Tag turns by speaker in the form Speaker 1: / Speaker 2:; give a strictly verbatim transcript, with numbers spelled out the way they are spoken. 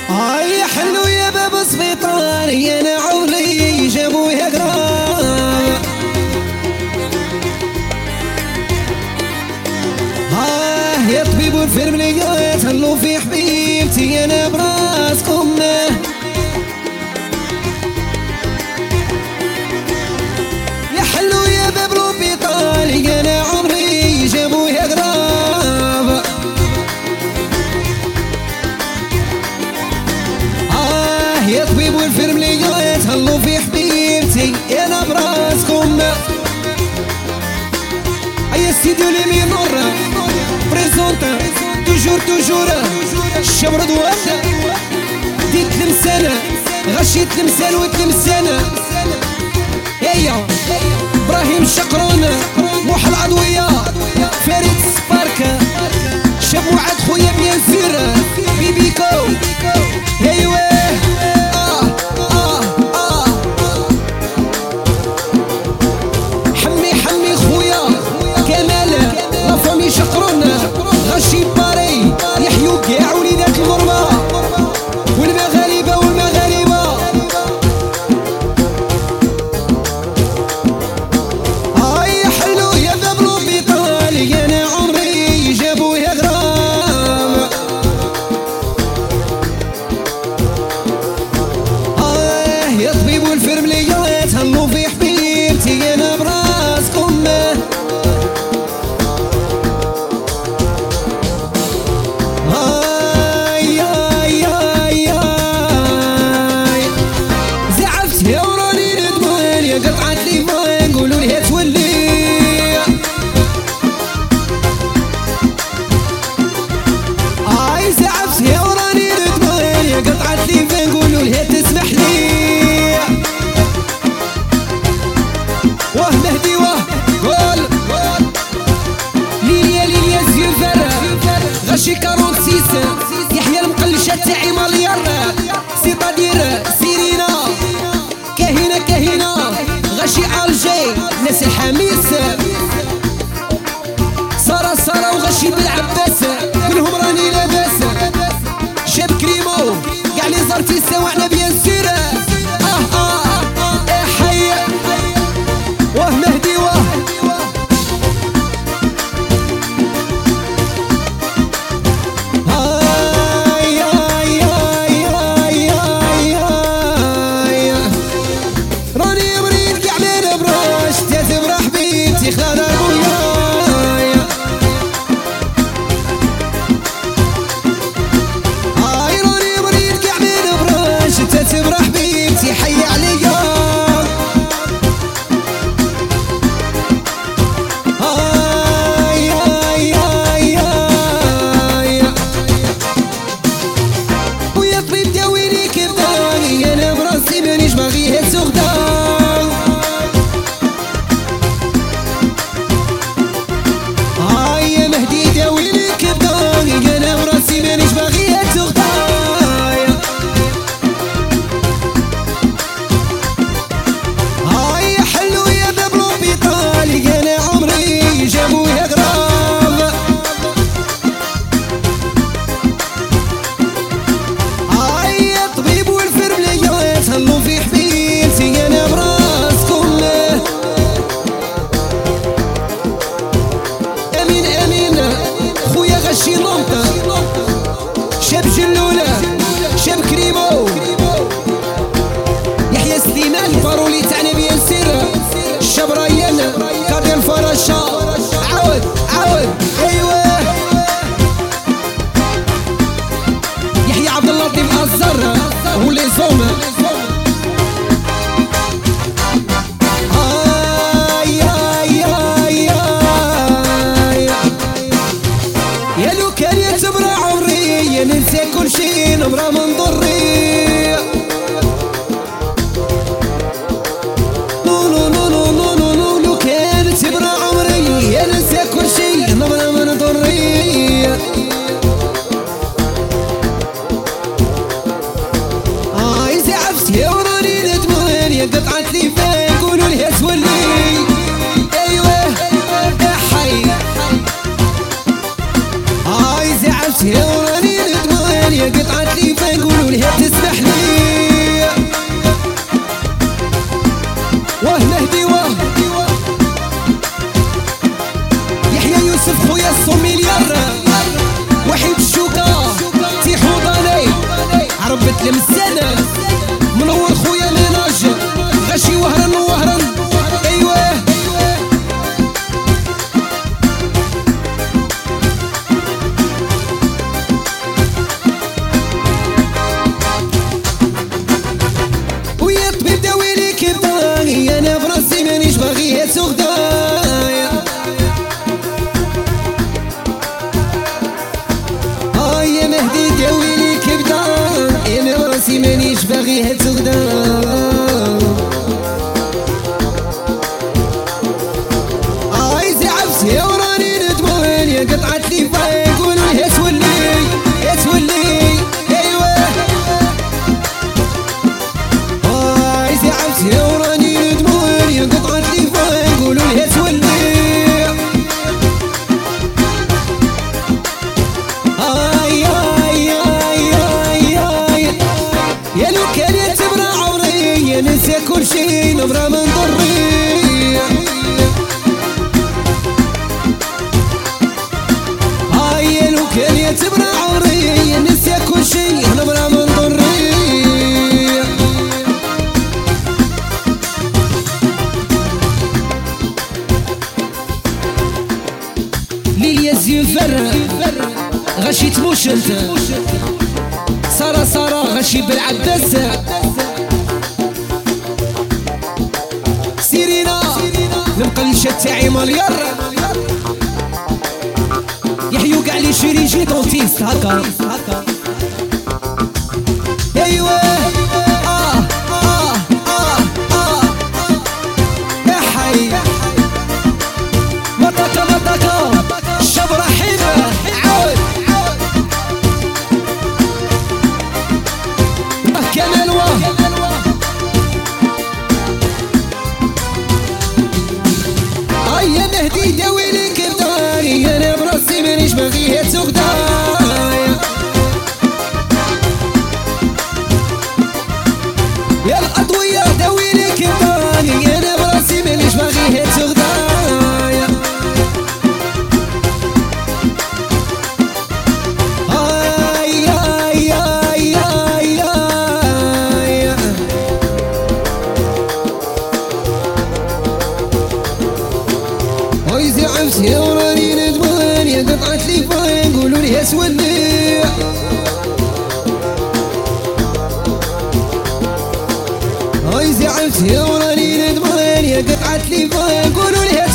Speaker 1: هاي حلو يا باب سبيطار يا انا عمري جابوا يا قراب. ها يا طبيب والفرمليات هلو في حبيبتي انا براسكم. يا حلو يا باب لوبيطال يا انا عمري جابوا يا قراب. آه يا طبيب والفرمليات هلو في حبيبتي انا براسكم. يا سيدي لي نور بريزونتا توجور توجور الشبر دوام ديت لمسانة غشيت لمسان وتلمسانة. هيا ابراهيم الشقرون موح العضوية فريد سباركا شاب وعد خويا بيان سير بيبيكو. ايوه اه اه اه حمي حمي خويا كمال لافامي شقرون غشي باري يحيو كاع وليدات الغربة والمغاربة والمغاربة. هاي حلو يا ذا بلوبيطال يا انا عمري جابوا يا غرام. اه يا طبيب والفرمليات هلو في حبيبتي انا براسكم. قطعت لي ما نقولوا لها تولي. هاي زعفت يا وراني ندمان يا قطعت لي ما نقولوا لها تسمح لي. واه مهدي واه قول ليليا ليليا زيو فرا غشي كارون سيس يحيى المقلشة تاعي مليار سيطادير سيرينا كهينة كهينة غشي الجي ناس الحميس سارة سارة وغشي بالعباس منهم راني لاباس شاب كريمو قاع لي زرتي سواعنا بيان سير. اه اه اه حي واه مهدي واه هاي هاي هاي هاي هاي هاي راني مريض كاع من براش تازم حبيبتي خلال ابويا. هاي راني مريض كاع من براش تازم حبيبتي حي عليا. هاي هاي هاي هاي ويا طبيب داويني كبداني انا براسي مانيش باغي هاد سغدان. هاي يا مهدي داويني كبداني انا براسي مانيش باغي هاد سغدان. هاي حلو يا باب لوبيطال انا عمري جابوا يا غرام. هاي يا طبيب والفرمليات هلو في حبيبتي انا براسكم. امين امين خويا غشي لونطا شاب جلولة شاب كريمو يحيى سليمان البارولي تاعنا بيان سير الشاب ريان كادي الفراشة عاود عاود. ايوه يحيى عبد اللطيف الزر ولي زوم. هاي هاي هاي هاي يا لو كان يتبرع عمري ننسى كل شي نمرة من ضري. نو نو نو نو نو نو نو لو كان تبرع عمري ننسى كل شي نمرة من ضري. هاي زعفت يا وراني ندمان يا قطعت لي فين قولوا لها تولي. ايوه يا حي هاي زعفت يا وراني ندمان يا قطعت لي فين قولوا لها تسمح لي واه نهدي واه يحيى يوسف خويا الصوميليار وحيد الشوكة تيحو ضالي عربت المسانة منور خويا ميناج غاشي وهران وهران ايوه ويا طبيب داويلي كبداني انا براسي مانيش باغي تغدايا هاي مهدي داويلي كبدان انا براسي مانيش باغي تغدايا يا وراني ندمون يا قطعت لي فايق قولوا لي تولي تولي ايوه هاي زعفت يا وراني ندمون يا قطعت لي فايق قولوا لي تولي هاي هاي هاي هاي هاي يا لو كان يعتبر عمري يا ننسى كل شي نبرة من ضري كان يعتبر عمري نسي كل شي نبرة من ضري ليليا زيفر غشي تموش انت سارة سارة غشي بالعباس سيرينا المقلشة تاعي مليار يحيو قاع لي شريجي طوتيست هكا ايوه اه اه اه اه يا حي مطاكا مطاكا الشبرة حيبة عود واه كمال واه هيا نهدي داويلي كبداني انا براسي مانيش باغي تغدايا يا الأضوية داويلي كبداني انا براسي مانيش باغي تغدايا هاي هاي هاي هاي هاي هاي زعفت يا وراني ندمان يا قطعت لي فاين قولوا لي تولي هاي زعفت يا وراني ندمان يا قطعت لي فاين قولوا لي